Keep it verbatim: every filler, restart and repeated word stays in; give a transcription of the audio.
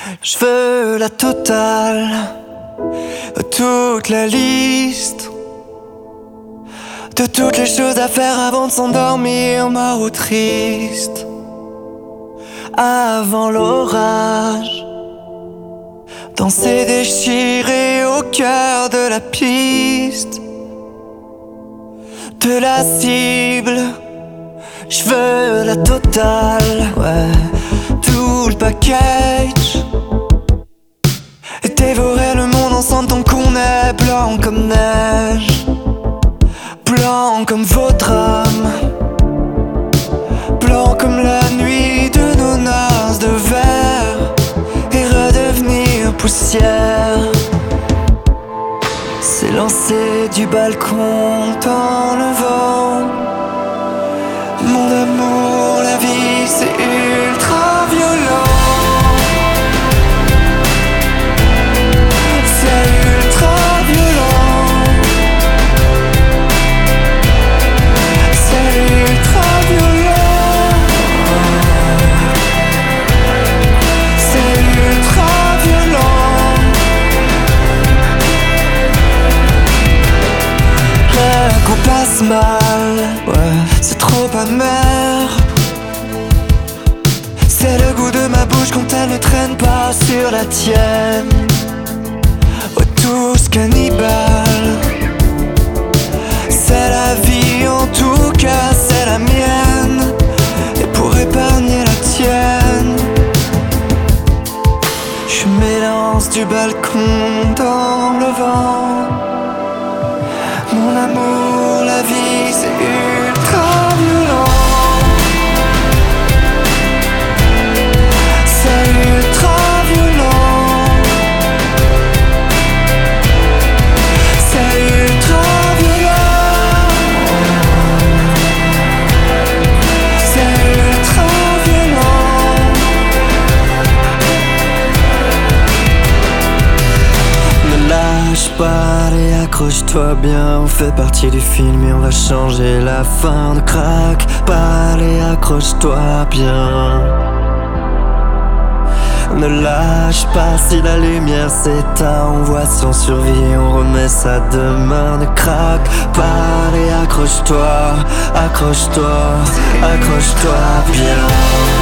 Je veux la totale, toute la liste de toutes les choses à faire avant de s'endormir, mort ou triste. Avant l'orage, danser déchiré au cœur de la piste, de la cible. Je veux la totale, ouais, tout le package. Et dévorer le monde ensemble tant qu'on est blanc comme neige, blanc comme votre âme, blanc comme la nuit de nos noces de verre, et redevenir poussière. S'élancer du balcon dans le vent. Mon amour, la vie c'est ultra violent. C'est ultra violent. C'est ultra violent. C'est ultra violent. Rien qu'on passe mal, ouais, c'est trop amer. C'est le goût de ma bouche quand elle ne traîne pas sur la tienne. Oh, tous cannibales. C'est la vie, en tout cas c'est la mienne. Et pour épargner la tienne, je m'élance du balcon dans le vent. Mon amour, la vie c'est ultra violent. C'est ultra violent. C'est ultra violent. C'est ultra violent. Ne lâche pas et accroche-toi bien. On fait partie du film et on va changer la fin. Ne craque pas et accroche-toi bien. Ne lâche pas si la lumière s'éteint. On voit son survie, on remet ça demain. Ne craque pas et accroche-toi, accroche-toi, accroche-toi bien.